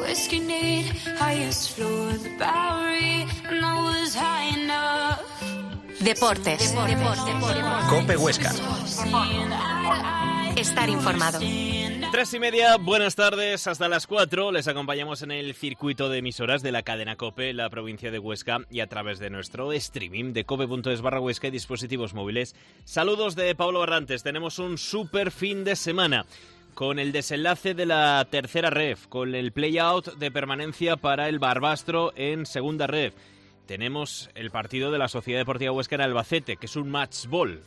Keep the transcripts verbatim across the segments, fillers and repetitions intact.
whiskey need, highest floor of the Bowery, and I was high enough. Deportes. COPE Huesca. Estar informado. Tres y media, buenas tardes, hasta las cuatro. Les acompañamos en el circuito de emisoras de la cadena COPE, la provincia de Huesca, y a través de nuestro streaming de cope.es barra Huesca y dispositivos móviles. Saludos de Pablo Barrantes. Tenemos un super fin de semana con el desenlace de la tercera ref, con el play-out de permanencia para el Barbastro en segunda ref. Tenemos el partido de la Sociedad Deportiva Huesca en Albacete, que es un match ball,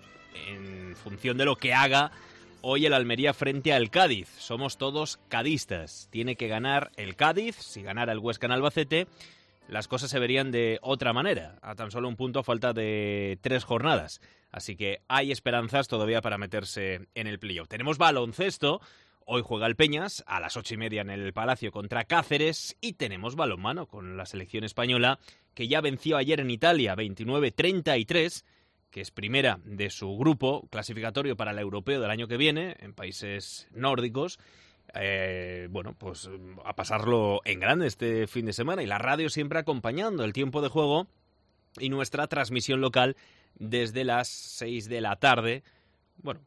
en función de lo que haga hoy el Almería frente al Cádiz. Somos todos cadistas. Tiene que ganar el Cádiz. Si ganara el Huesca en Albacete, las cosas se verían de otra manera, a tan solo un punto a falta de tres jornadas. Así que hay esperanzas todavía para meterse en el playoff. Tenemos baloncesto. Hoy juega el Peñas a las ocho y media en el Palacio contra Cáceres, y tenemos balonmano con la selección española, que ya venció ayer en Italia veintinueve treinta y tres, que es primera de su grupo clasificatorio para el europeo del año que viene, en países nórdicos. Eh, bueno, pues a pasarlo en grande este fin de semana, y la radio siempre acompañando el tiempo de juego y nuestra transmisión local desde las seis de la tarde. Bueno,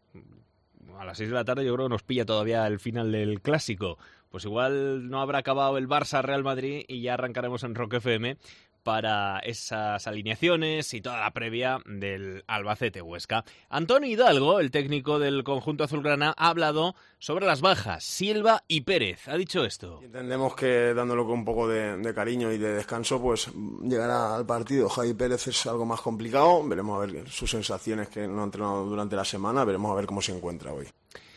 a las seis de la tarde yo creo que nos pilla todavía el final del Clásico. Pues igual no habrá acabado el Barça-Real Madrid y ya arrancaremos en Rock F M para esas alineaciones y toda la previa del Albacete-Huesca. Antonio Hidalgo, el técnico del conjunto azulgrana, ha hablado sobre las bajas, Silva y Pérez. Ha dicho esto. Entendemos que dándolo con un poco de, de cariño y de descanso, pues llegará al partido. Javi Pérez es algo más complicado. Veremos a ver sus sensaciones, que no ha entrenado durante la semana. Veremos a ver cómo se encuentra hoy.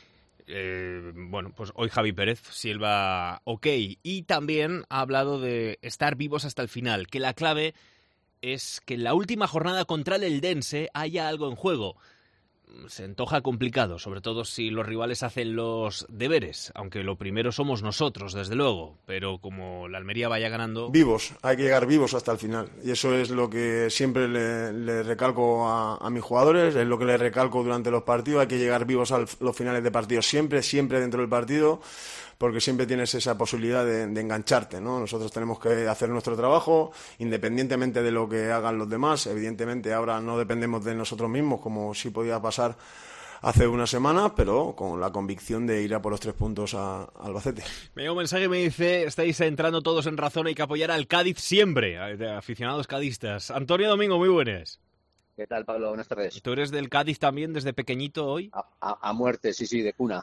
Eh, bueno, pues hoy Javi Pérez, Silva ok, y también ha hablado de estar vivos hasta el final, que la clave es que en la última jornada contra el Eldense haya algo en juego. Se antoja complicado, sobre todo si los rivales hacen los deberes, aunque lo primero somos nosotros, desde luego, pero como la Almería vaya ganando... Vivos, hay que llegar vivos hasta el final, y eso es lo que siempre le, le recalco a, a mis jugadores, es lo que les recalco durante los partidos. Hay que llegar vivos a los finales de partido, siempre, siempre dentro del partido, porque siempre tienes esa posibilidad de, de engancharte, ¿no? Nosotros tenemos que hacer nuestro trabajo, independientemente de lo que hagan los demás. Evidentemente ahora no dependemos de nosotros mismos, como sí podía pasar hace una semana, pero con la convicción de ir a por los tres puntos a, a Albacete. Me llega un mensaje que me dice: estáis entrando todos en razón, hay que apoyar al Cádiz siempre, aficionados cadistas. Antonio Domingo, muy buenas. ¿Qué tal, Pablo? Buenas tardes. ¿Tú eres del Cádiz también desde pequeñito hoy? A, a, a muerte, sí, sí, de cuna.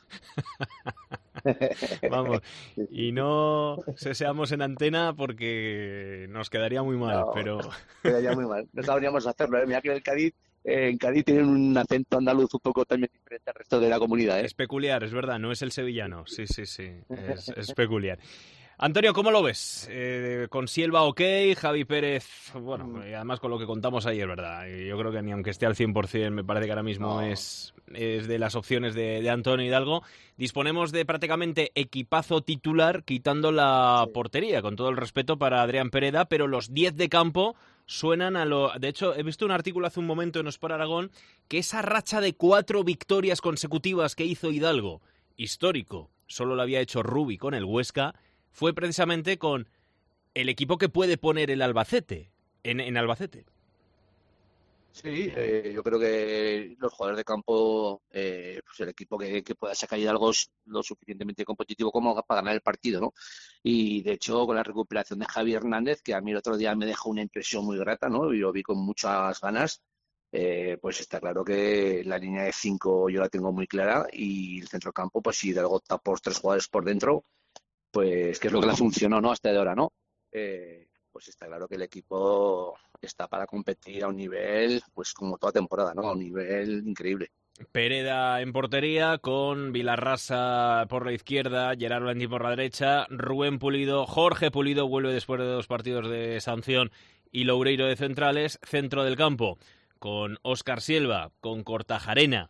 Vamos, y no seamos en antena porque nos quedaría muy mal, no, pero... Quedaría muy mal, no sabríamos hacerlo, ¿eh? Mira que el Cádiz, eh, en Cádiz tienen un acento andaluz un poco también diferente al resto de la comunidad, ¿eh? Es peculiar, es verdad, no es el sevillano, sí, sí, sí, es, es peculiar. Antonio, ¿cómo lo ves? Eh, con Silva ok, Javi Pérez, bueno, y además con lo que contamos ayer, ¿verdad? Yo creo que ni aunque esté al cien por ciento, me parece que ahora mismo no. es, es de las opciones de, de Antonio Hidalgo. Disponemos de prácticamente equipazo titular, quitando la sí. portería, con todo el respeto para Adrián Pereda, pero los diez de campo suenan a lo... De hecho, he visto un artículo hace un momento en Sport Aragón que esa racha de cuatro victorias consecutivas que hizo Hidalgo, histórico, solo lo había hecho Rubi con el Huesca, fue precisamente con el equipo que puede poner el Albacete, en, en Albacete. Sí, eh, yo creo que los jugadores de campo, eh, pues el equipo que, que pueda sacar algo es lo suficientemente competitivo como para ganar el partido, ¿no? Y de hecho, con la recuperación de Javi Hernández, que a mí el otro día me dejó una impresión muy grata, ¿no? Y lo vi con muchas ganas. Eh, pues está claro que la línea de cinco yo la tengo muy clara, y el centrocampo, pues si de algo está por tres jugadores por dentro, pues que es lo que le funcionó, ¿no? Hasta de ahora, ¿no? Eh, pues está claro que el equipo está para competir a un nivel, pues como toda temporada, ¿no? A un nivel increíble. Pereda en portería, con Vilarrasa por la izquierda, Gerard Blandi por la derecha, Rubén Pulido, Jorge Pulido vuelve después de dos partidos de sanción, y Loureiro de centrales, centro del campo, con Óscar Silva, con Kortajarena,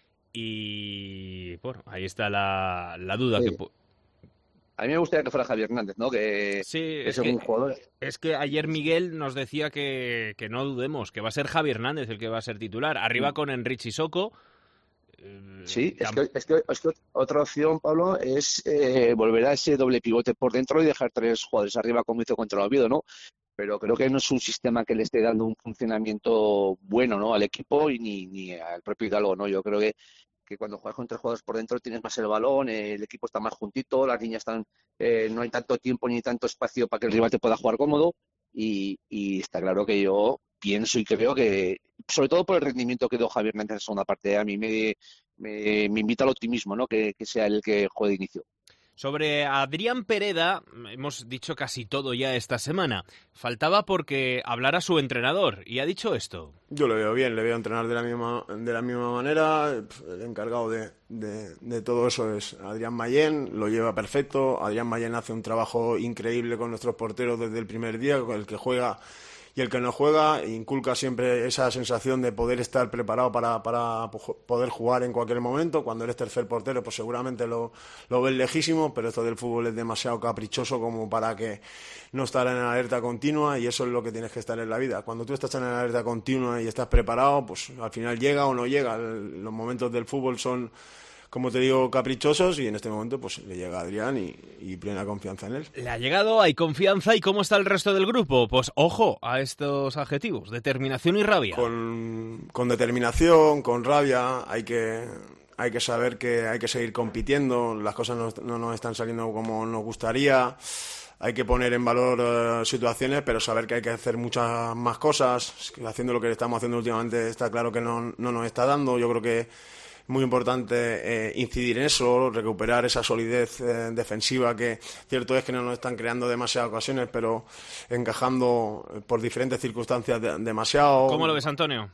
y bueno, ahí está la, la duda sí. que... A mí me gustaría que fuera Javi Hernández, ¿no? Que sí, es, es un que, jugador. Es que ayer Miguel nos decía que, que no dudemos, que va a ser Javi Hernández el que va a ser titular. Arriba mm. con Enrique Sissoko, Sí, es que, es, que, es que otra opción, Pablo, es eh, volver a ese doble pivote por dentro y dejar tres jugadores arriba como hizo contra el Oviedo, ¿no? Pero creo que no es un sistema que le esté dando un funcionamiento bueno, ¿no?, al equipo y ni, ni al propio Hidalgo, ¿no? Yo creo que, que cuando juegas con tres jugadores por dentro tienes más el balón, eh, el equipo está más juntito, las líneas están, eh, no hay tanto tiempo ni tanto espacio para que el rival te pueda jugar cómodo y, y está claro que yo pienso y creo que, sobre todo por el rendimiento que dio Javier Hernández en la segunda parte, a mí me, me, me invita al optimismo, ¿no?, que, que sea el que juegue de inicio. Sobre Adrián Pereda, hemos dicho casi todo ya esta semana. Faltaba porque hablara su entrenador y ha dicho esto. Yo le veo bien, le veo entrenar de la misma, de la misma manera. El encargado de, de, de todo eso es Adrián Mayén, lo lleva perfecto. Adrián Mayén hace un trabajo increíble con nuestros porteros desde el primer día, con el que juega y el que no juega, inculca siempre esa sensación de poder estar preparado para, para poder jugar en cualquier momento. Cuando eres tercer portero, pues seguramente lo, lo ves lejísimo, pero esto del fútbol es demasiado caprichoso como para que no estar en alerta continua, y eso es lo que tienes que estar en la vida. Cuando tú estás en alerta continua y estás preparado, pues al final llega o no llega. Los momentos del fútbol son, como te digo, caprichosos, y en este momento pues le llega a Adrián y, y plena confianza en él. Le ha llegado, hay confianza. ¿Y cómo está el resto del grupo? Pues ojo a estos adjetivos, determinación y rabia. Con, con determinación, con rabia, hay que, hay que saber que hay que seguir compitiendo. Las cosas no, no nos están saliendo como nos gustaría. Hay que poner en valor uh, situaciones, pero saber que hay que hacer muchas más cosas. Haciendo lo que estamos haciendo últimamente está claro que no, no nos está dando. Yo creo que muy importante eh, incidir en eso, recuperar esa solidez eh, defensiva, que cierto es que no nos están creando demasiadas ocasiones, pero encajando eh, por diferentes circunstancias de, demasiado. ¿Cómo lo ves, Antonio?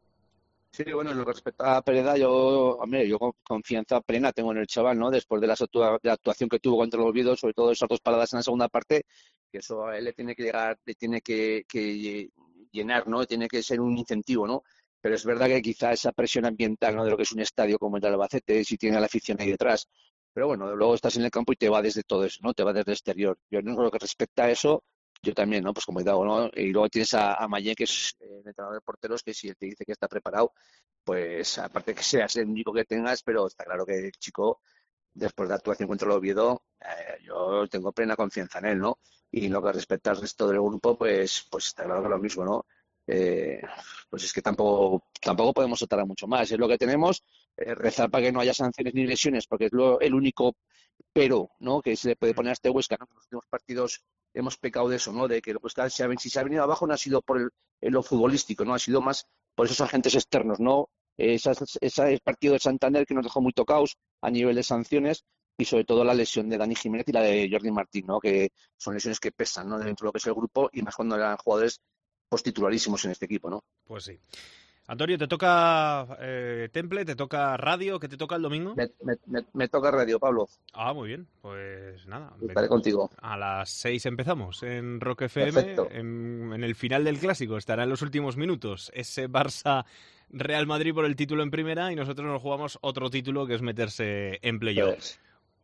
Sí, bueno, en lo que respecta a Pereda, yo, hombre, yo con confianza plena tengo en el chaval, ¿no? Después de la, actua- de la actuación que tuvo contra el Oviedo, sobre todo esas dos paradas en la segunda parte, que eso a él le tiene que llegar, le tiene que, que llenar, ¿no? Tiene que ser un incentivo, ¿no? Pero es verdad que quizá esa presión ambiental, ¿no?, de lo que es un estadio como el de Albacete, si tiene a la afición ahí detrás. Pero bueno, luego estás en el campo y te va desde todo eso, ¿no? Te va desde el exterior. Yo en lo que respecta a eso, yo también, ¿no? Pues como he dado, ¿no? Y luego tienes a, a Mayén, que es el entrenador de porteros, que si él te dice que está preparado, pues aparte que seas el único que tengas, pero está claro que el chico, después de la actuación contra el Oviedo, eh, yo tengo plena confianza en él, ¿no? Y en lo que respecta al resto del grupo, pues, pues está claro que lo mismo, ¿no? Eh, pues es que tampoco tampoco podemos soltar a mucho más, es lo que tenemos, eh, rezar para que no haya sanciones ni lesiones, porque es lo, el único pero, ¿no?, que se le puede poner a este Huesca, ¿no? En los últimos partidos hemos pecado de eso, ¿no?, de que el Huesca se ha, si se ha venido abajo no ha sido por el, en lo futbolístico, no ha sido más por esos agentes externos, ¿no? Esa, ese partido de Santander que nos dejó muy tocados a nivel de sanciones, y sobre todo la lesión de Dani Jiménez y la de Jordi Martín, ¿no?, que son lesiones que pesan, ¿no?, dentro de lo que es el grupo, y más cuando eran jugadores pues titularísimos en este equipo, ¿no? Pues sí. Antonio, ¿te toca eh, Temple? ¿Te toca radio? ¿Qué te toca el domingo? Me, me, me, me toca radio, Pablo. Ah, muy bien. Pues nada. Estaré contigo. A las seis empezamos en Rock F M. En, en el final del Clásico estará en los últimos minutos ese Barça Real Madrid por el título en primera, y nosotros nos jugamos otro título, que es meterse en playoff. Pues,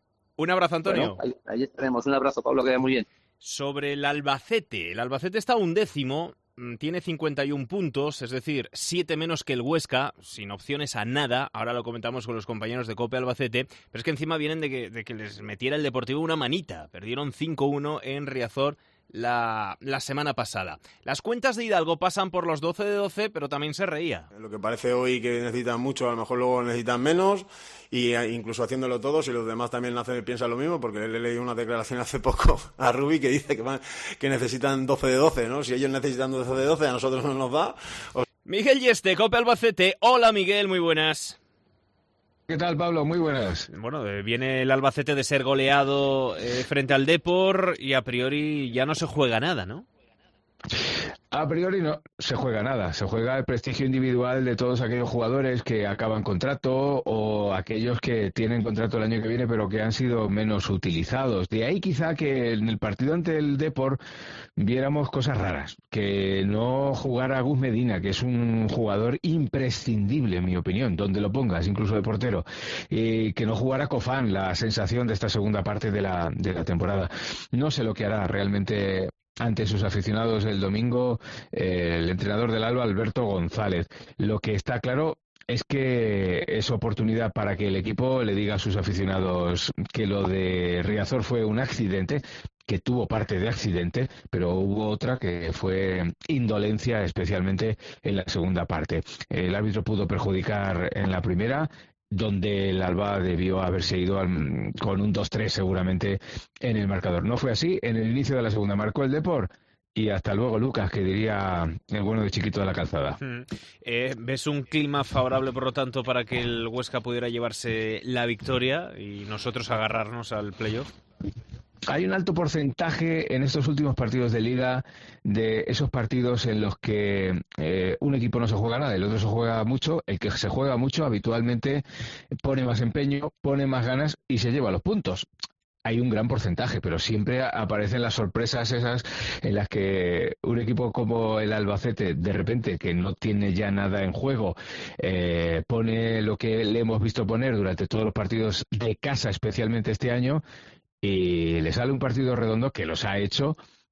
un abrazo, Antonio. Bueno, ahí, ahí estaremos. Un abrazo, Pablo, que vaya muy bien. Sobre el Albacete. El Albacete está undécimo. Tiene cincuenta y un puntos, es decir, siete menos que el Huesca, sin opciones a nada. Ahora lo comentamos con los compañeros de COPE Albacete, pero es que encima vienen de que, de que les metiera el Deportivo una manita. Perdieron cinco uno en Riazor la, la semana pasada. Las cuentas de Hidalgo pasan por los doce de doce, pero también se reía. Lo que parece hoy que necesitan mucho, a lo mejor luego necesitan menos, y incluso haciéndolo todos, y los demás también hacen, piensan lo mismo, porque le leí una declaración hace poco a Rubi que dice que, van, que necesitan doce de doce, ¿no? Si ellos necesitan doce de doce, a nosotros no nos da. O... Miguel Yeste, COPE Albacete. Hola, Miguel, muy buenas. ¿Qué tal, Pablo? Muy buenas. Bueno, eh, viene el Albacete de ser goleado eh, frente al Depor, y a priori ya no se juega nada, ¿no? A priori no se juega nada, se juega el prestigio individual de todos aquellos jugadores que acaban contrato o aquellos que tienen contrato el año que viene pero que han sido menos utilizados. De ahí quizá que en el partido ante el Depor viéramos cosas raras, que no jugara Gus Medina, que es un jugador imprescindible en mi opinión, donde lo pongas, incluso de portero, y que no jugara Cofán, la sensación de esta segunda parte de la, de la temporada. No sé lo que hará realmente ante sus aficionados el domingo eh, el entrenador del Alba, Alberto González. Lo que está claro, es que es oportunidad para que el equipo le diga a sus aficionados que lo de Riazor fue un accidente, que tuvo parte de accidente, pero hubo otra que fue indolencia, especialmente en la segunda parte. El árbitro pudo perjudicar en la primera, donde el Alba debió haberse ido al, con un dos tres seguramente en el marcador. No fue así. En el inicio de la segunda marcó el Depor. Y hasta luego, Lucas, que diría el bueno de Chiquito de la Calzada. Mm. Eh, ¿Ves un clima favorable, por lo tanto, para que el Huesca pudiera llevarse la victoria y nosotros agarrarnos al playoff? Hay un alto porcentaje en estos últimos partidos de Liga de esos partidos en los que eh, un equipo no se juega nada, el otro se juega mucho. El que se juega mucho habitualmente pone más empeño, pone más ganas y se lleva los puntos. Hay un gran porcentaje, pero siempre aparecen las sorpresas esas en las que un equipo como el Albacete, de repente, que no tiene ya nada en juego, eh, pone lo que le hemos visto poner durante todos los partidos de casa, especialmente este año, y le sale un partido redondo que los ha hecho.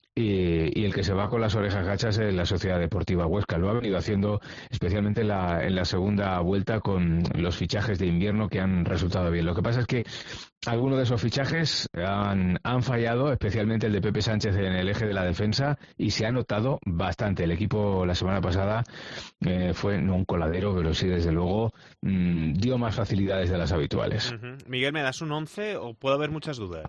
Y, y el que se va con las orejas gachas es la Sociedad Deportiva Huesca. Lo ha venido haciendo especialmente en la, en la segunda vuelta con los fichajes de invierno que han resultado bien. Lo que pasa es que algunos de esos fichajes han, han fallado, especialmente el de Pepe Sánchez en el eje de la defensa, y se ha notado bastante. El equipo la semana pasada eh, fue no un coladero, pero sí, desde luego, mmm, dio más facilidades de las habituales. Uh-huh. Miguel, ¿me das un once o puede haber muchas dudas?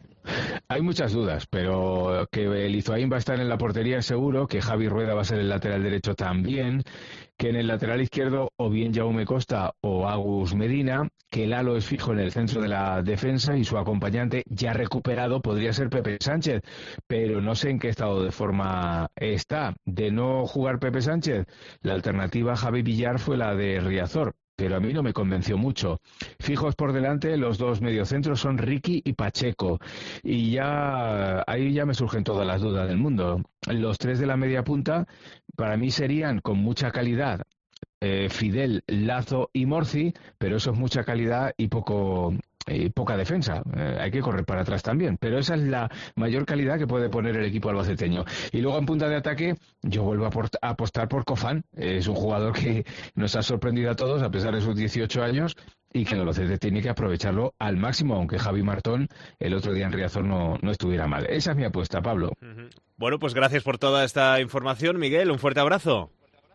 Hay muchas dudas, pero que el Izoaín va a estar en la portería es seguro, que Javi Rueda va a ser el lateral derecho también, que en el lateral izquierdo o bien Jaume Costa o Agus Medina, que Lalo es fijo en el centro de la defensa y su acompañante ya recuperado podría ser Pepe Sánchez, pero no sé en qué estado de forma está. De no jugar Pepe Sánchez, la alternativa a Javi Villar fue la de Riazor, pero a mí no me convenció mucho. Fijos por delante, los dos mediocentros son Ricky y Pacheco. Y ya ahí ya me surgen todas las dudas del mundo. Los tres de la media punta, para mí serían con mucha calidad eh, Fidel, Lazo y Morci, pero eso es mucha calidad y poco... y poca defensa, eh, hay que correr para atrás también, pero esa es la mayor calidad que puede poner el equipo albaceteño. Y luego en punta de ataque yo vuelvo a, port- a apostar por Cofán, es un jugador que nos ha sorprendido a todos a pesar de sus dieciocho años y que el Albacete tiene que aprovecharlo al máximo, aunque Javi Martón el otro día en Riazor no, no estuviera mal. Esa es mi apuesta, Pablo. Uh-huh. Bueno, pues gracias por toda esta información, Miguel, un fuerte abrazo.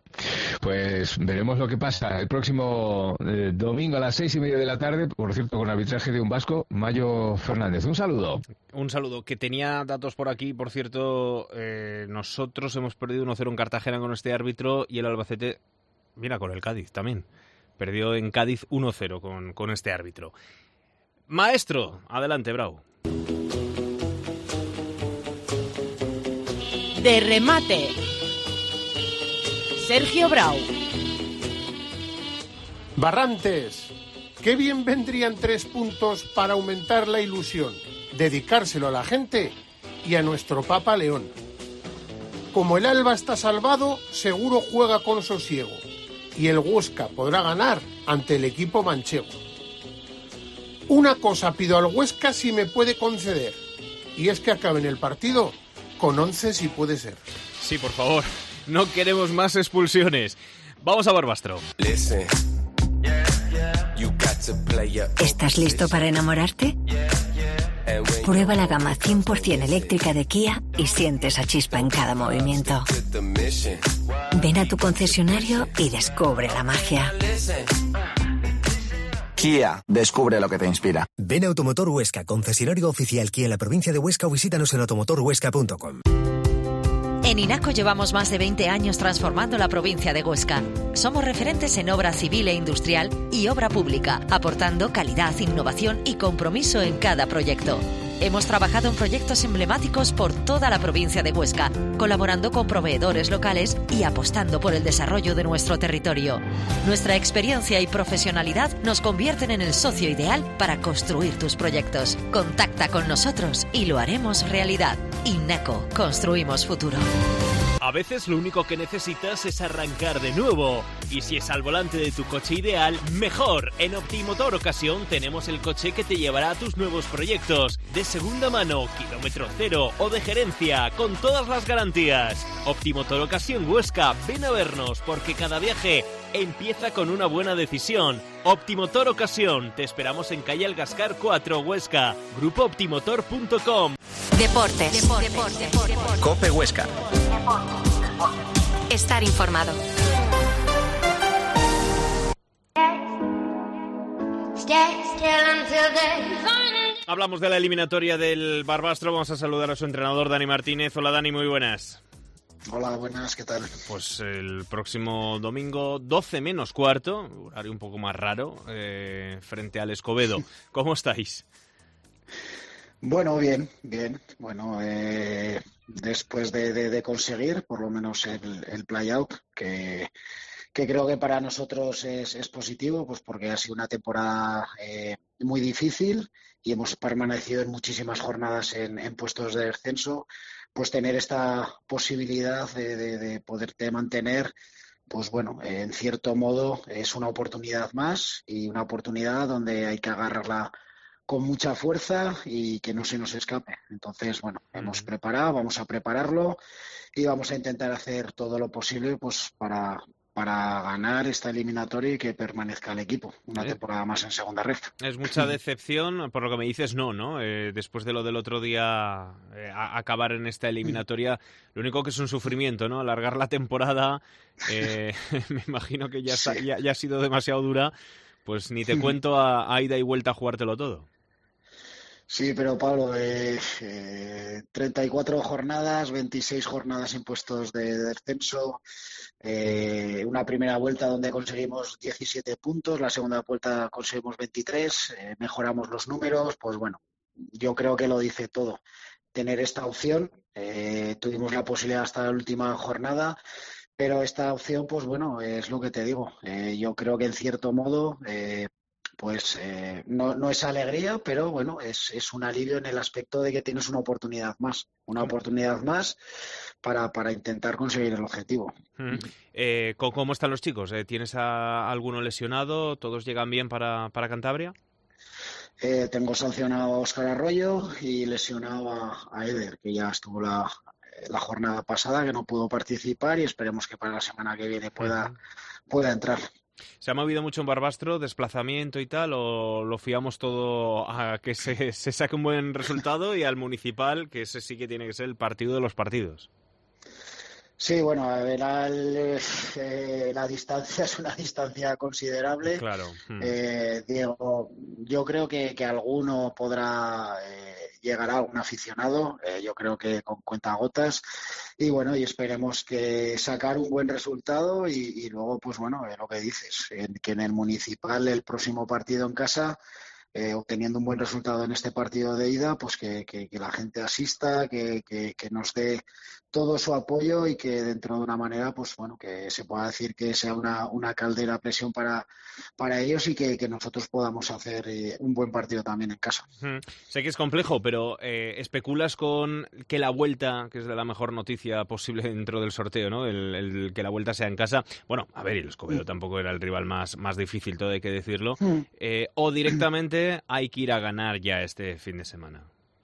Pues veremos lo que pasa el próximo eh, domingo a las seis y media de la tarde, por cierto, con arbitraje de un vasco, Mayo Fernández. Un saludo. Un saludo, que tenía datos por aquí, por cierto, eh, nosotros hemos perdido uno cero en Cartagena con este árbitro y el Albacete, mira, con el Cádiz también, perdió en Cádiz uno cero con, con este árbitro. Maestro, adelante, Bravo. De remate, Sergio Brau. Barrantes, qué bien vendrían tres puntos para aumentar la ilusión, dedicárselo a la gente y a nuestro Papa León. Como el Alba está salvado, seguro juega con sosiego y el Huesca podrá ganar ante el equipo manchego. Una cosa pido al Huesca si me puede conceder, y es que acaben el partido con once si puede ser. Sí, por favor. No queremos más expulsiones. Vamos a Barbastro. ¿Estás listo para enamorarte? Prueba la gama cien por ciento eléctrica de Kia y siente esa chispa en cada movimiento. Ven a tu concesionario y descubre la magia. Kia, descubre lo que te inspira. Ven a Automotor Huesca, concesionario oficial Kia en la provincia de Huesca, o visítanos en automotor huesca punto com. En INACO llevamos más de veinte años transformando la provincia de Huesca. Somos referentes en obra civil e industrial y obra pública, aportando calidad, innovación y compromiso en cada proyecto. Hemos trabajado en proyectos emblemáticos por toda la provincia de Huesca, colaborando con proveedores locales y apostando por el desarrollo de nuestro territorio. Nuestra experiencia y profesionalidad nos convierten en el socio ideal para construir tus proyectos. Contacta con nosotros y lo haremos realidad. INACO, construimos futuro. A veces lo único que necesitas es arrancar de nuevo. Y si es al volante de tu coche ideal, mejor. En Optimotor Ocasión tenemos el coche que te llevará a tus nuevos proyectos. De segunda mano, kilómetro cero o de gerencia, con todas las garantías. Optimotor Ocasión Huesca, ven a vernos porque cada viaje empieza con una buena decisión. Optimotor Ocasión. Te esperamos en calle Algascar cuatro, Huesca. grupo optimotor punto com. Deportes. Deportes. Deportes. Deportes. Cope Huesca. Estar informado. Hablamos de la eliminatoria del Barbastro. Vamos a saludar a su entrenador, Dani Martínez. Hola, Dani, muy buenas. Hola, buenas, ¿qué tal? Pues el próximo domingo, doce menos cuarto, horario un poco más raro, eh, frente al Escobedo. ¿Cómo estáis? Bueno, bien, bien. Bueno, eh, después de, de, de conseguir por lo menos el, el play-out, que, que creo que para nosotros es, es positivo, pues porque ha sido una temporada eh, muy difícil y hemos permanecido en muchísimas jornadas en, en puestos de descenso. Pues tener esta posibilidad de, de, de poderte mantener, pues bueno, en cierto modo es una oportunidad más y una oportunidad donde hay que agarrarla con mucha fuerza y que no se nos escape. Entonces, bueno, hemos preparado, vamos a prepararlo y vamos a intentar hacer todo lo posible pues para, para ganar esta eliminatoria y que permanezca el equipo una ¿Eh? temporada más en segunda ref. Es mucha decepción, por lo que me dices, no, ¿no? Eh, después de lo del otro día, eh, a acabar en esta eliminatoria, lo único que es un sufrimiento, ¿no? Alargar la temporada, eh, me imagino que ya, sí. está, ya, ya ha sido demasiado dura, pues ni te cuento a, a ida y vuelta a jugártelo todo. Sí, pero Pablo, eh, eh, treinta y cuatro jornadas, veintiséis jornadas en puestos de, de descenso, eh, una primera vuelta donde conseguimos diecisiete puntos, la segunda vuelta conseguimos veintitrés, eh, mejoramos los números, pues bueno, yo creo que lo dice todo. Tener esta opción, eh, tuvimos la posibilidad hasta la última jornada, pero esta opción, pues bueno, es lo que te digo. Eh, yo creo que en cierto modo... Eh, pues eh, no, no es alegría, pero bueno, es, es un alivio en el aspecto de que tienes una oportunidad más, una oportunidad más para, para intentar conseguir el objetivo. Mm. Eh, ¿Cómo están los chicos? ¿Tienes a alguno lesionado? ¿Todos llegan bien para, para Cantabria? Eh, tengo sancionado a Óscar Arroyo y lesionado a, a Eder, que ya estuvo la, la jornada pasada, que no pudo participar y esperemos que para la semana que viene pueda, pueda entrar. ¿Se ha movido mucho en Barbastro, desplazamiento y tal, o lo fiamos todo a que se, se saque un buen resultado y al municipal, que ese sí que tiene que ser el partido de los partidos? Sí, bueno, a ver, al, eh, la distancia es una distancia considerable. Claro. Hmm. Eh, Diego, yo creo que, que alguno podrá eh, llegar a algún aficionado, eh, yo creo que con cuentagotas. Y bueno, y esperemos que sacar un buen resultado y, y luego, pues bueno, eh, lo que dices, en, que en el municipal el próximo partido en casa, eh, obteniendo un buen resultado en este partido de ida, pues que, que, que la gente asista, que, que, que nos dé todo su apoyo y que dentro de una manera, pues bueno, que se pueda decir que sea una, una caldera a presión para, para ellos y que, que nosotros podamos hacer eh, un buen partido también en casa. Hmm. Sé que es complejo, pero eh, especulas con que la vuelta, que es de la mejor noticia posible dentro del sorteo, ¿no? El, el que la vuelta sea en casa. Bueno, a ver, el Escobedo mm. tampoco era el rival más, más difícil, todo hay que decirlo. Mm. Eh, o directamente hay que ir a ganar ya este fin de semana.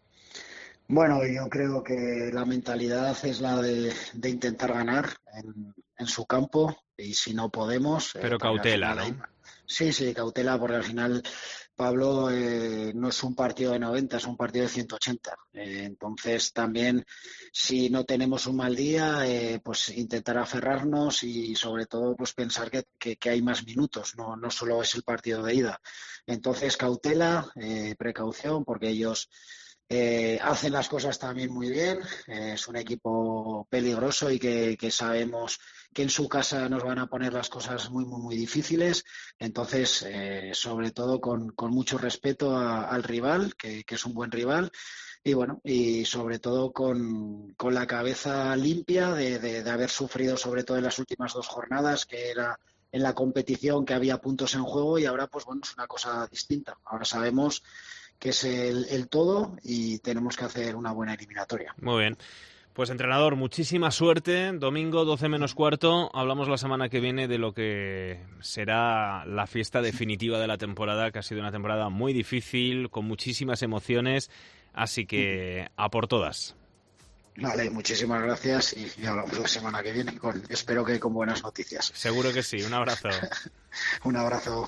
Bueno, yo creo que la mentalidad es la de, de intentar ganar en, en su campo y si no podemos... Pero eh, cautela, ¿no? Hay... Sí, sí, cautela, porque al final, Pablo, eh, no es un partido de noventa, es un partido de ciento ochenta. Eh, entonces, también, si no tenemos un mal día, eh, pues intentar aferrarnos y, sobre todo, pues pensar que, que, que hay más minutos, no, no solo es el partido de ida. Entonces, cautela, eh, precaución, porque ellos... Eh, hacen las cosas también muy bien, eh, es un equipo peligroso y que, que sabemos que en su casa nos van a poner las cosas muy, muy, muy difíciles. Entonces, eh, sobre todo con, con mucho respeto a, al rival, que, que es un buen rival, y bueno, y sobre todo con, con la cabeza limpia de, de, de haber sufrido, sobre todo en las últimas dos jornadas, que era en la competición que había puntos en juego y ahora, pues bueno, es una cosa distinta. Ahora sabemos que es el, el todo y tenemos que hacer una buena eliminatoria. Muy bien. Pues entrenador, muchísima suerte. Domingo doce menos cuarto. Hablamos la semana que viene de lo que será la fiesta definitiva de la temporada, que ha sido una temporada muy difícil, con muchísimas emociones. Así que a por todas. Vale, muchísimas gracias y, y hablamos la semana que viene, con, espero que con buenas noticias. Seguro que sí, un abrazo. Un abrazo.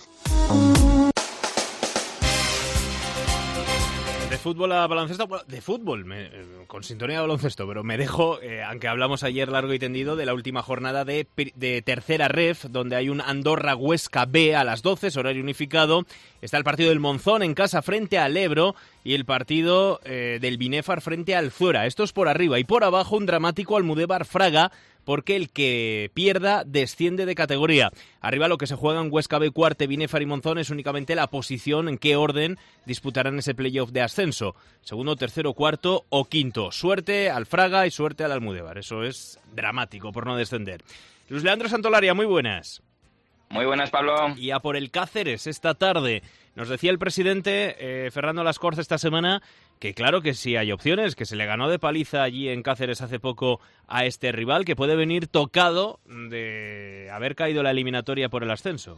De fútbol a baloncesto, de fútbol, me, con sintonía de baloncesto, pero me dejo, eh, aunque hablamos ayer largo y tendido, de la última jornada de, de tercera ref, donde hay un Andorra-Huesca B a las doce, es horario unificado. Está el partido del Monzón en casa frente al Ebro y el partido eh, del Binefar frente al Zuora. Esto es por arriba y por abajo un dramático Almudévar-Fraga, porque el que pierda desciende de categoría. Arriba lo que se juega en Huesca B, Cuarte, Binefar y Monzón es únicamente la posición, en qué orden disputarán ese playoff de ascenso. Segundo, tercero, cuarto o quinto. Suerte al Fraga y suerte al Almudévar. Eso es dramático por no descender. Luis Leandro Santolaria, muy buenas. Muy buenas, Pablo. Y a por el Cáceres esta tarde. Nos decía el presidente eh, Fernando Lascorza esta semana que claro que sí hay opciones, que se le ganó de paliza allí en Cáceres hace poco a este rival, que puede venir tocado de haber caído la eliminatoria por el ascenso.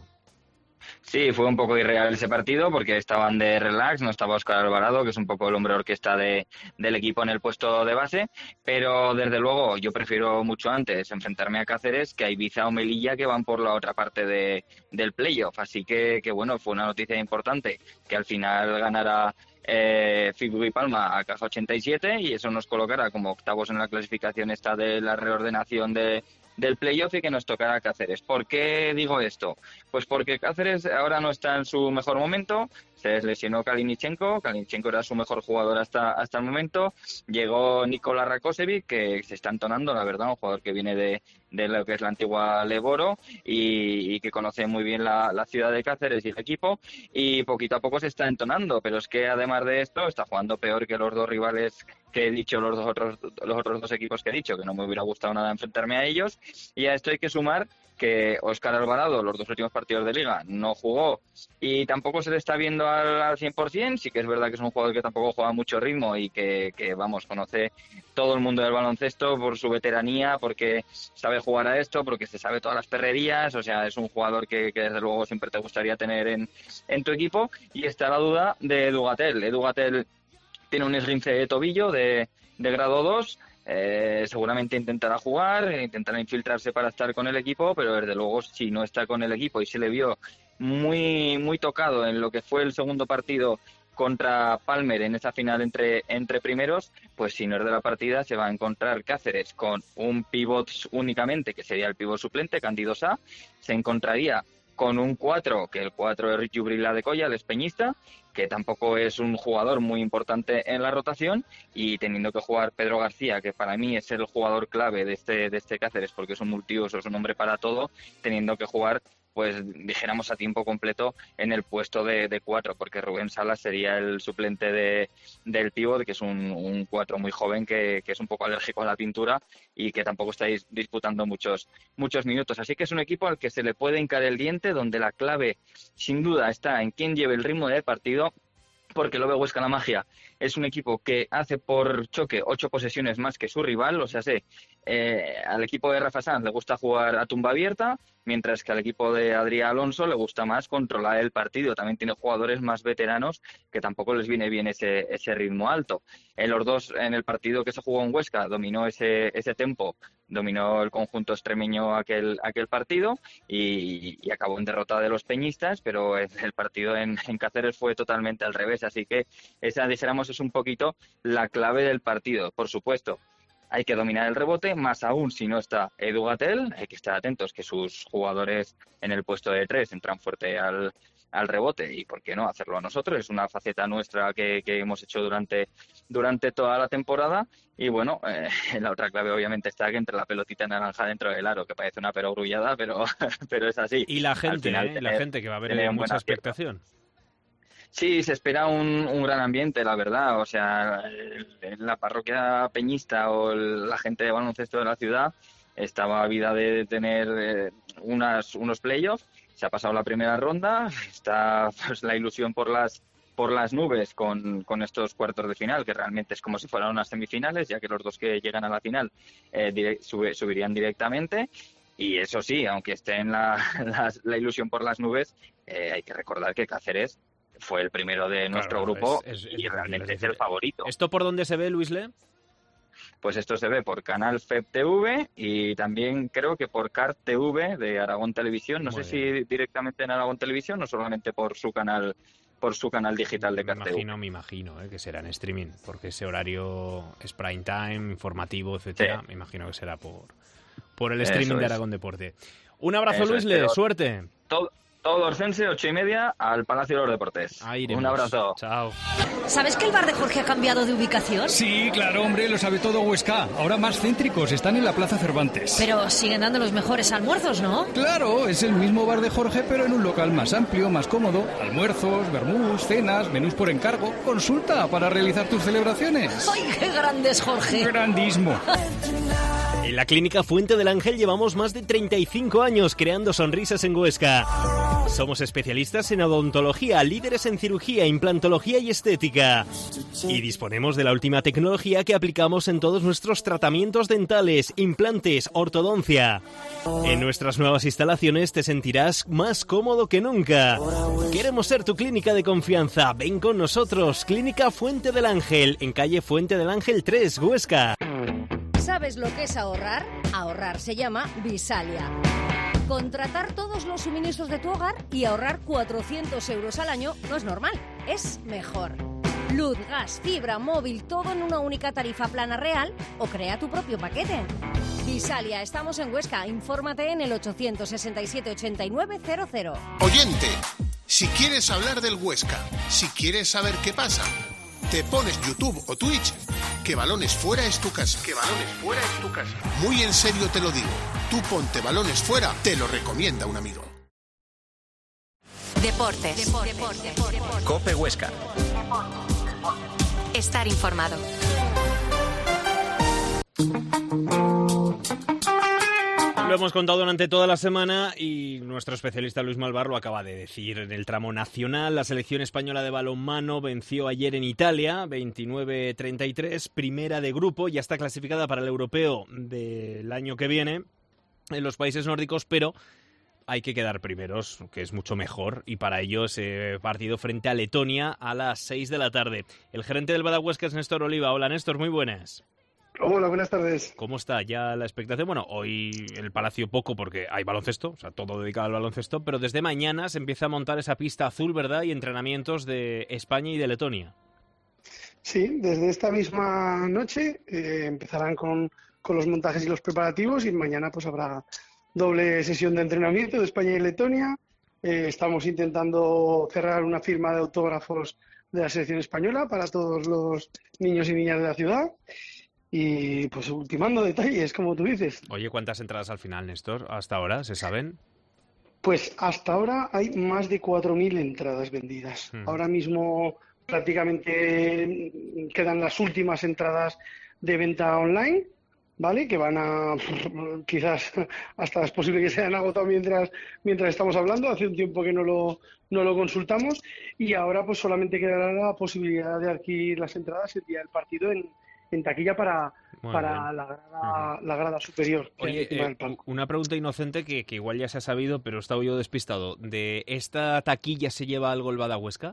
Sí, fue un poco irreal ese partido porque estaban de relax, no estaba Óscar Alvarado, que es un poco el hombre orquesta de, del equipo en el puesto de base, pero desde luego yo prefiero mucho antes enfrentarme a Cáceres que a Ibiza o Melilla, que van por la otra parte de, del playoff, así que, que bueno, fue una noticia importante que al final ganara eh, Figu y Palma a Caja ochenta y siete y eso nos colocará como octavos en la clasificación esta de la reordenación de del playoff y que nos tocará Cáceres. ¿Por qué digo esto? Pues porque Cáceres ahora no está en su mejor momento, se lesionó Kalinichenko, Kalinichenko era su mejor jugador hasta hasta el momento, llegó Nikola Rakosevic, que se está entonando, la verdad, un jugador que viene de, de lo que es la antigua Leboro y, y que conoce muy bien la, la ciudad de Cáceres y el equipo, y poquito a poco se está entonando, pero es que además de esto está jugando peor que los dos rivales que he dicho, los dos otros los otros dos equipos que he dicho, que no me hubiera gustado nada enfrentarme a ellos, y a esto hay que sumar que Óscar Alvarado los dos últimos partidos de Liga no jugó y tampoco se le está viendo al, al cien por ciento, sí que es verdad que es un jugador que tampoco juega mucho ritmo y que, que, vamos, conoce todo el mundo del baloncesto por su veteranía, porque sabe jugar a esto, porque se sabe todas las perrerías, o sea, es un jugador que, que desde luego siempre te gustaría tener en, en tu equipo, y está la duda de Edu Gatell. Edu Gatell tiene un esguince de tobillo de, de grado dos, Eh, seguramente intentará jugar, intentará infiltrarse para estar con el equipo, pero desde luego si no está con el equipo y se le vio muy muy tocado en lo que fue el segundo partido contra Palmer en esa final entre, entre primeros, pues si no es de la partida se va a encontrar Cáceres con un pivot únicamente, que sería el pivot suplente, Candido Sá, se encontraría con un cuatro, que el cuatro es Ricky Ubrila de Colla, el espeñista, que tampoco es un jugador muy importante en la rotación, y teniendo que jugar Pedro García, que para mí es el jugador clave de este de este Cáceres, porque es un multiuso, es un hombre para todo, teniendo que jugar, pues dijéramos a tiempo completo en el puesto de, de cuatro, porque Rubén Salas sería el suplente de, del pívot, que es un, un cuatro muy joven que, que es un poco alérgico a la pintura y que tampoco está disputando muchos, muchos minutos. Así que es un equipo al que se le puede hincar el diente, donde la clave sin duda está en quién lleve el ritmo del partido, porque lo ve Huesca La Magia. Es un equipo que hace por choque ocho posesiones más que su rival, o sea, sé, eh, al equipo de Rafa Sanz le gusta jugar a tumba abierta, mientras que al equipo de Adrián Alonso le gusta más controlar el partido. También tiene jugadores más veteranos que tampoco les viene bien ese, ese ritmo alto. En los dos, en el partido que se jugó en Huesca, dominó ese, ese tempo, dominó el conjunto extremeño aquel, aquel partido y, y acabó en derrota de los peñistas, pero el, el partido en, en Cáceres fue totalmente al revés, así que esa, dijéramos, es un poquito la clave del partido. Por supuesto, hay que dominar el rebote, más aún si no está Edu Gatell, hay que estar atentos que sus jugadores en el puesto de tres entran fuerte al, al rebote, y por qué no hacerlo a nosotros, es una faceta nuestra que, que hemos hecho durante, durante toda la temporada. Y bueno, eh, la otra clave obviamente está que entre la pelotita naranja dentro del aro, que parece una perogrullada, pero, pero es así. Y la gente, final, eh, tener, la gente que va a haber mucha expectación. Sí, se espera un, un gran ambiente, la verdad. O sea, en la parroquia peñista o el, la gente de baloncesto de la ciudad estaba ávida de tener eh, unas, unos playoffs. Se ha pasado la primera ronda, está pues, la ilusión por las por las nubes con, con estos cuartos de final, que realmente es como si fueran unas semifinales, ya que los dos que llegan a la final eh, direct, sub, subirían directamente. Y eso sí, aunque esté en la, la, la ilusión por las nubes, eh, hay que recordar que Cáceres fue el primero de nuestro claro, grupo es, es, y es, realmente es, es el favorito. ¿Esto por dónde se ve, Luis Le? pues esto se ve por Canal F E P T V y también creo que por C A R T V de Aragón Televisión. No Muy sé bien. si directamente en Aragón Televisión o solamente por su canal por su canal digital de C A R T V. Me imagino, me imagino eh, que será en streaming, porque ese horario es prime time, informativo, etcétera. Sí. Me imagino que será por, por el Eso streaming de es. Aragón Deporte. Un abrazo, Eso Luis, es, le pero suerte. Todo, todo Orcense, ocho y media, al Palacio de los Deportes. Ahí iremos. Un abrazo. Chao. ¿Sabes que el bar de Jorge ha cambiado de ubicación? Sí, claro, hombre, lo sabe todo Huesca. Ahora más céntricos, están en la Plaza Cervantes. Pero siguen dando los mejores almuerzos, ¿no? Claro, es el mismo bar de Jorge, pero en un local más amplio, más cómodo. Almuerzos, vermús, cenas, menús por encargo. Consulta para realizar tus celebraciones. ¡Ay, qué grande es Jorge! Grandísimo. En la Clínica Fuente del Ángel llevamos más de treinta y cinco años creando sonrisas en Huesca. Somos especialistas en odontología, líderes en cirugía, implantología y estética. Y disponemos de la última tecnología que aplicamos en todos nuestros tratamientos dentales, implantes, ortodoncia. En nuestras nuevas instalaciones te sentirás más cómodo que nunca. Queremos ser tu clínica de confianza. Ven con nosotros, Clínica Fuente del Ángel, en calle Fuente del Ángel tres, Huesca. ¿Sabes lo que es ahorrar? Ahorrar se llama Visalia. Contratar todos los suministros de tu hogar y ahorrar cuatrocientos euros al año no es normal, es mejor. Luz, gas, fibra, móvil, todo en una única tarifa plana real o crea tu propio paquete. Visalia, estamos en Huesca. Infórmate en el ochocientos sesenta y siete ochenta y nueve cero cero. Oyente, si quieres hablar del Huesca, si quieres saber qué pasa, te pones YouTube o Twitch, que Balones Fuera es tu casa. Que Balones Fuera es tu casa. Muy en serio te lo digo. Tú ponte Balones Fuera, te lo recomienda un amigo. Deportes. Deportes. Deportes. Cope Huesca. Estar informado. Lo hemos contado durante toda la semana y nuestro especialista Luis Malvar lo acaba de decir. En el tramo nacional, la selección española de balonmano venció ayer en Italia, veintinueve treinta y tres, primera de grupo, ya está clasificada para el europeo del año que viene en los países nórdicos, pero hay que quedar primeros, que es mucho mejor, y para ello ese partido frente a Letonia a las seis de la tarde. El gerente del Bada Huesca es Néstor Oliva. Hola Néstor, muy buenas. Hola, buenas tardes. ¿Cómo está ya la expectación? Bueno, hoy el Palacio poco porque hay baloncesto, o sea, todo dedicado al baloncesto, pero desde mañana se empieza a montar esa pista azul, ¿verdad? Y entrenamientos de España y de Letonia. Sí, desde esta misma noche eh, empezarán con, con los montajes y los preparativos y mañana pues habrá doble sesión de entrenamiento de España y Letonia. Eh, estamos intentando cerrar una firma de autógrafos de la selección española para todos los niños y niñas de la ciudad. Y pues ultimando detalles, como tú dices. Oye, ¿cuántas entradas al final, Néstor? ¿Hasta ahora se saben? Pues hasta ahora hay más de cuatro mil entradas vendidas. Hmm. Ahora mismo prácticamente quedan las últimas entradas de venta online, ¿vale? Que van a, quizás hasta es posible que se hayan agotado mientras, mientras estamos hablando. Hace un tiempo que no lo, no lo consultamos y ahora pues solamente quedará la posibilidad de adquirir las entradas el día del partido en en taquilla para, para la, grada, la grada superior. Oye, eh, una pregunta inocente que, que igual ya se ha sabido, pero he estado yo despistado. ¿De esta taquilla se lleva algo el Bada Huesca?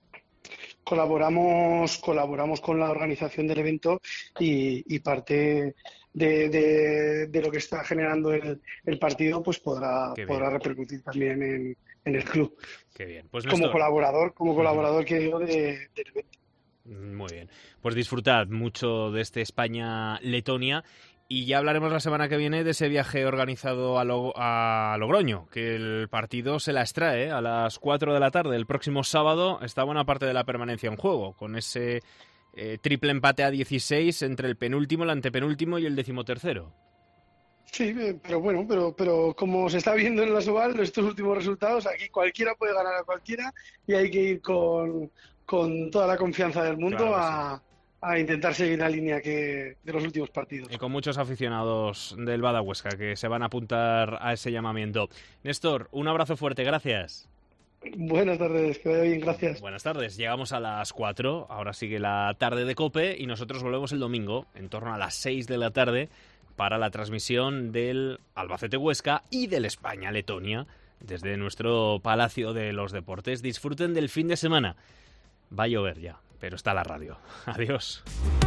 Colaboramos, colaboramos con la organización del evento y, y parte de, de, de lo que está generando el, el partido pues podrá, podrá repercutir también en, en el club. Qué bien. Pues como Néstor, colaborador, como colaborador que digo de, del evento. Muy bien, pues disfrutad mucho de este España-Letonia y ya hablaremos la semana que viene de ese viaje organizado a, Lo- a Logroño, que el partido se la extrae, ¿eh? A las cuatro de la tarde. El próximo sábado está buena parte de la permanencia en juego, con ese eh, triple empate a dieciséis entre el penúltimo, el antepenúltimo y el decimotercero. Sí, pero bueno, pero pero como se está viendo en la Soval, estos últimos resultados, aquí cualquiera puede ganar a cualquiera y hay que ir con... con toda la confianza del mundo claro, a, sí. a intentar seguir la línea que de los últimos partidos. Y con muchos aficionados del Bada Huesca que se van a apuntar a ese llamamiento. Néstor, un abrazo fuerte, gracias. Buenas tardes, que vaya bien, gracias. Buenas tardes, llegamos a las cuatro, ahora sigue la tarde de COPE y nosotros volvemos el domingo en torno a las seis de la tarde para la transmisión del Albacete Huesca y del España-Letonia desde nuestro Palacio de los Deportes. Disfruten del fin de semana. Va a llover ya, pero está la radio. Adiós.